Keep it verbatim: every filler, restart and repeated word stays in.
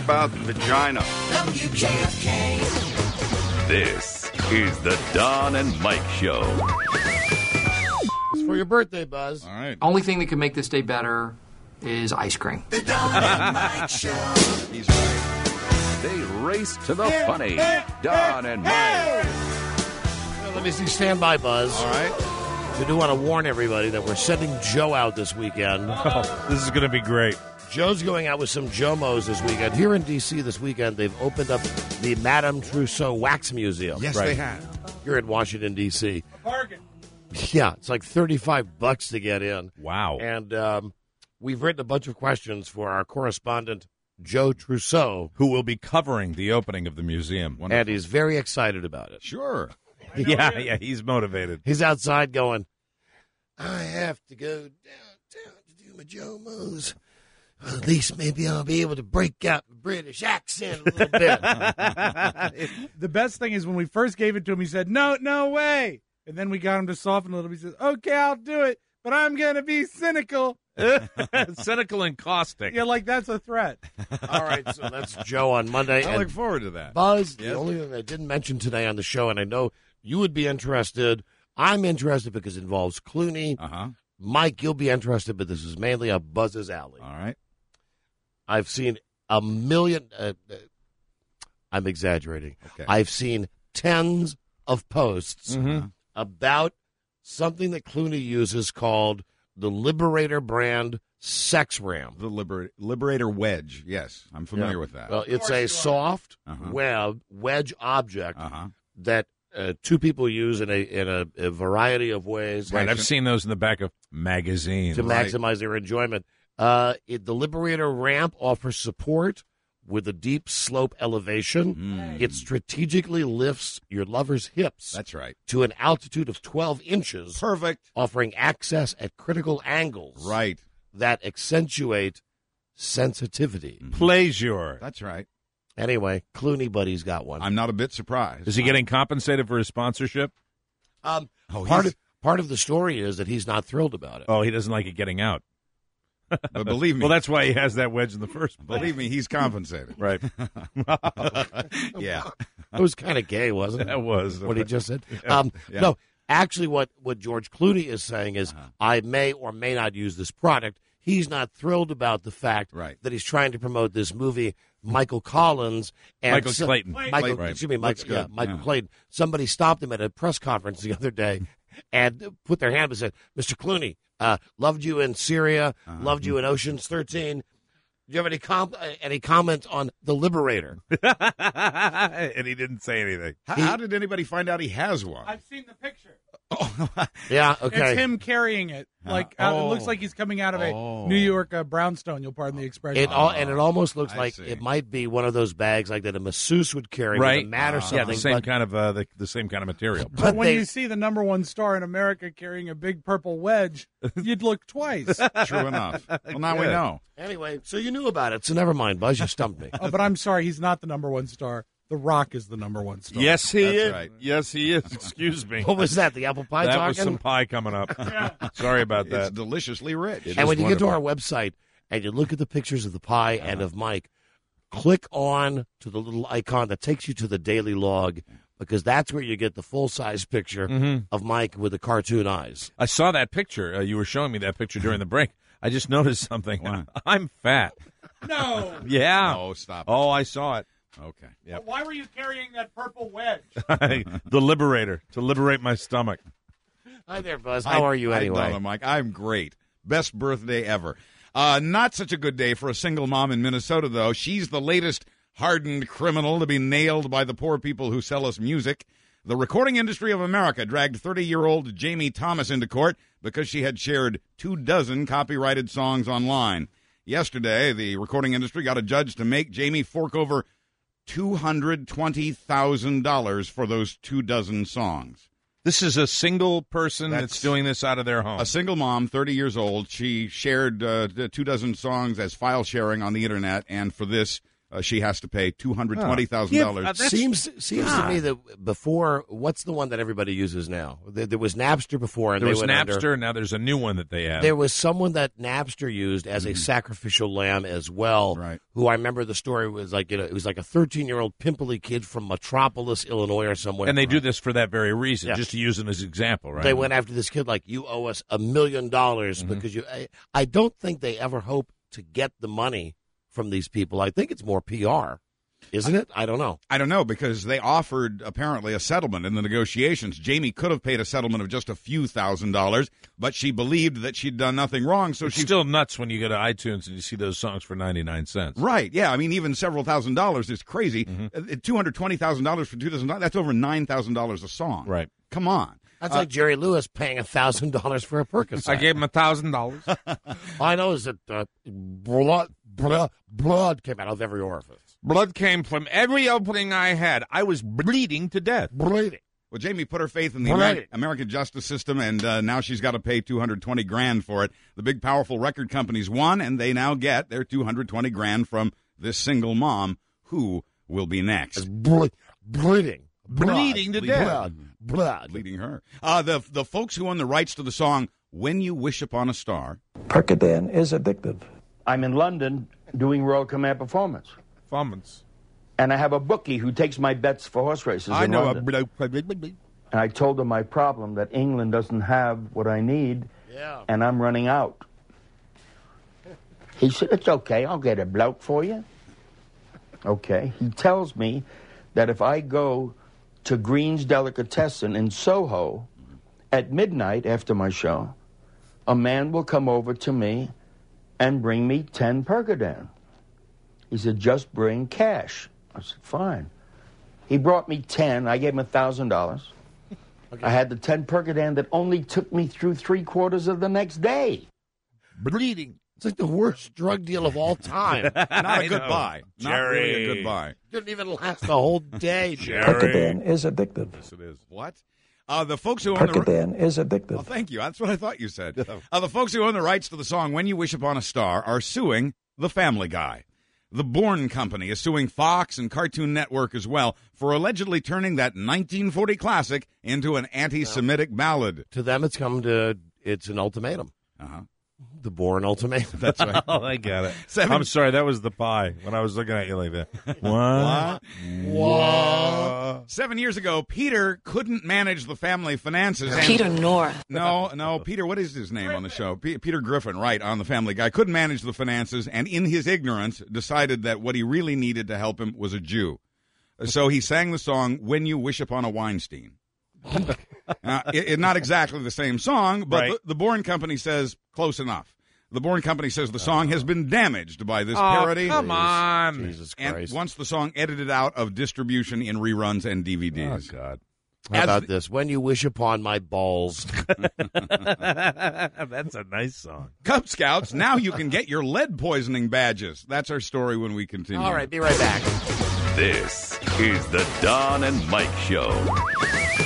about vagina. W J F K. This is the Don and Mike Show. It's for your birthday, Buzz. All right. Only thing that can make this day better is ice cream. The Don and Mike Show. He's right. They race to the funny. Don and Mike. Well, let me see. Stand by, Buzz. All right. We do want to warn everybody that we're sending Joe out this weekend. Oh, this is going to be great. Joe's going out with some Jomos this weekend. Here in D C this weekend, they've opened up the Madame Tussauds Wax Museum. Yes, Right. they have. Here in Washington, D C Bargain. Yeah, it's like thirty-five bucks to get in. Wow. And um, we've written a bunch of questions for our correspondent, Joe Trousseau, Who will be covering the opening of the museum. and he's very excited about it. Sure. Yeah, yeah, he's motivated. He's outside going, I have to go downtown to do my Jomos. Well, at least maybe I'll be able to break out the British accent a little bit. The best thing is when we first gave it to him, he said, no, no way. And then we got him to soften a little. He says, okay, I'll do it, but I'm going to be cynical. Cynical and caustic. Yeah, like that's a threat. All right, so that's Joe on Monday. I And look forward to that. Buzz, the Yes. only thing I didn't mention today on the show, and I know you would be interested. I'm interested because it involves Clooney. Uh-huh. Mike, you'll be interested, but this is mainly up Buzz's alley. All right. I've seen a million. Uh, uh, I'm exaggerating. Okay. I've seen tens of posts Mm-hmm. about something that Clooney uses called the Liberator brand sex ram. The Liber- Liberator Wedge. Yes, I'm familiar Yeah. with that. Well, it's a soft Uh-huh. web wedge object Uh-huh. that uh, two people use in a in a, a variety of ways Right, I've seen those in the back of magazines. to Right. maximize their enjoyment. Uh, it, the Liberator ramp offers support with a deep slope elevation. Mm. It strategically lifts your lover's hips That's right. to an altitude of twelve inches, Perfect. offering access at critical angles Right. that accentuate sensitivity. Pleasure. That's right. Anyway, Clooney Buddy's got one. I'm not a bit surprised. Is he getting compensated for his sponsorship? Um, Oh, part he's- of part of the story is that he's not thrilled about it. Oh, he doesn't like it getting out. But believe me, Well, that's why he has that wedge in the first place. believe me, he's compensated. Right. Yeah. It was kind of gay, wasn't it? That was. What he just said. Um, Yeah. No, actually, what, what George Clooney is saying is, Uh-huh. I may or may not use this product. He's not thrilled about the fact Right. that he's trying to promote this movie, Michael Collins and Michael so- Clayton. Michael, Clayton. Right. excuse me, Looks Michael, yeah, good. Michael Yeah. Clayton. Somebody stopped him at a press conference the other day and put their hand up and said, Mister Clooney, uh, loved you in Syria, Uh-huh. loved you in Ocean's thirteen. Do you have any com- uh, any comment on The Liberator? And he didn't say anything. How, how did anybody find out he has one? I've seen the picture. Yeah, okay. It's him carrying it. Like Uh, out, it oh. looks like he's coming out of a Oh. New York uh, brownstone. You'll pardon the expression. It all and it almost looks I like see. it might be one of those bags like that a masseuse would carry Right. with a mat or Uh, something. Yeah, the same but, kind of uh, the, the same kind of material. but but when they- you see the number one star in America carrying a big purple wedge, you'd look twice. True enough. Well, now we Good. know. anyway, so you knew about it. So never mind, Buzz. You stumped me. Oh, but I'm sorry, he's not the number one star. The Rock is the number one star. Yes, he That's is. right. Yes, he is. Excuse me. What was that? The apple pie that talking? was some pie coming up. Sorry about It's that. deliciously rich. It and is when you get to wonderful. our website and you look at the pictures of the pie and Uh-huh. of Mike, click on to the little icon that takes you to the daily log because that's where you get the full size picture Mm-hmm. of Mike with the cartoon eyes. I saw that picture. Uh, you were showing me that picture during the break. I just noticed something. What? I'm fat. No. Yeah. Oh, stop. Oh, I saw it. Okay. Yep. Why were you carrying that purple wedge? The Liberator to liberate my stomach. Hi there, Buzz. How are you I, anyway? I don't know, Mike. I'm great. Best birthday ever. Uh, not such a good day for a single mom in Minnesota, though. She's the latest hardened criminal to be nailed by the poor people who sell us music. The Recording Industry of America dragged thirty-year-old Jamie Thomas into court because she had shared two dozen copyrighted songs online. Yesterday, the recording industry got a judge to make Jamie fork over two hundred twenty thousand dollars for those two dozen songs. This is a single person that's, That's- doing this out of their home. A single mom, thirty years old. She shared uh, the two dozen songs as file sharing on the internet, and for this, uh, she has to pay two hundred twenty thousand Yeah, dollars. uh, that's- Seems seems to me that before, what's the one that everybody uses now? There, there was Napster before, and There they was went Napster, under. and now there's a new one that they have. There was someone that Napster used as a sacrificial lamb as well. Right. Who I remember the story was like, you know, it was like a thirteen-year-old pimply kid from Metropolis, Illinois, or somewhere. and they do this for that very reason, Yeah. just to use it as an example, right? They went after this kid like, you owe us a million dollars because you. I, I don't think they ever hope to get the money from these people. I think it's more P R, isn't it? I don't know. I don't know, because they offered apparently a settlement in the negotiations. Jamie could have paid a settlement of just a few thousand dollars, but she believed that she'd done nothing wrong, so It's she still nuts when you go to iTunes and you see those songs for ninety-nine cents. Right, yeah. I mean, even several thousand dollars is crazy. Mm-hmm. Uh, two hundred twenty thousand dollars for two thousand dollars, that's over nine thousand dollars a song. Right. Come on. That's like Jerry Lewis paying a thousand dollars for a Percocet. I gave him a thousand dollars. I know is that uh, blood, blood, blood came out of every orifice. Blood came from every opening I had. I was bleeding to death. Bleeding. Well, Jamie put her faith in the Right. Ameri- American justice system, and uh, now she's got to pay two hundred twenty grand for it. The big, powerful record companies won, and they now get their two hundred twenty grand from this single mom. Who will be next? Ble- bleeding. Blood. Bleeding to death. Blood. Blood. Leading her. Uh, the the folks who own the rights to the song "When You Wish Upon a Star." Percodan is addictive. I'm in London doing Royal Command Performance, Performance. and I have a bookie who takes my bets for horse races I in know London. a bloke. And I told him my problem, that England doesn't have what I need, Yeah. and I'm running out. He said, it's okay, I'll get a bloke for you. Okay. He tells me that if I go to Green's Delicatessen in Soho at midnight after my show, a man will come over to me and bring me ten Percodan. He said, just bring cash. I said, fine. He brought me ten. I gave him one thousand dollars. I had the ten Percodan that only took me through three quarters of the next day. Bleeding. It's like the worst drug deal of all time. Not I a good know. buy. Not Jerry. really a good buy. Didn't even last the whole day. Percodan is addictive. Yes, it is. What? Uh, the folks who own the Percodan is Oh, addictive. thank you. That's what I thought you said. Uh, the folks who own the rights to the song "When You Wish Upon a Star" are suing The Family Guy. The Bourne Company is suing Fox and Cartoon Network as well for allegedly turning that nineteen forty classic into an anti-Semitic ballad. To them, it's come to, it's an ultimatum. Uh-huh. The Bourne ultimatum. That's right. Oh, I got it. Seven- I'm sorry, that was the pie when I was looking at you like that. What? What? Seven years ago, Peter couldn't manage the family finances. and- Peter North. No, no, Peter, what is his name on the show? P- Peter Griffin, right, on The Family Guy. Couldn't manage the finances, and in his ignorance, decided that what he really needed to help him was a Jew. So he sang the song "When You Wish Upon a Weinstein." uh, it, it, not exactly the same song, but Right. the, the Bourne Company says close enough. The Bourne Company says the song has been damaged by this Oh, parody. come on. Jesus And Christ. once the song edited out of distribution in reruns and D V Ds. Oh, God. How as about the- this? When you wish upon my balls. That's a nice song. Cub Scouts, now you can get your lead poisoning badges. That's our story when we continue. All right, be right back. This is the Don and Mike Show.